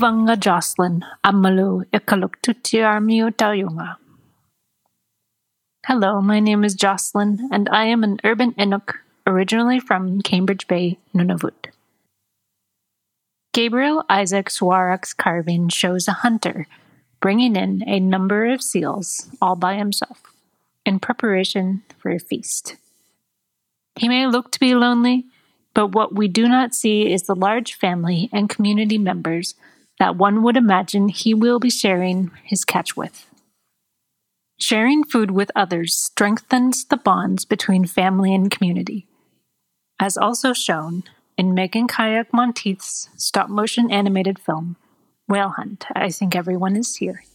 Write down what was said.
Vanga Jocelyn, Amalu Ikaluktuti Tayunga. Hello, my name is Jocelyn, and I am an urban Inuk, originally from Cambridge Bay, Nunavut. Gabriel Isaac Swarak's carving shows a hunter bringing in a number of seals all by himself in preparation for a feast. He may look to be lonely, but what we do not see is the large family and community members that one would imagine he will be sharing his catch with. Sharing food with others strengthens the bonds between family and community, as also shown in Megan Kayak Monteith's stop-motion animated film, Whale Hunt. I think everyone is here.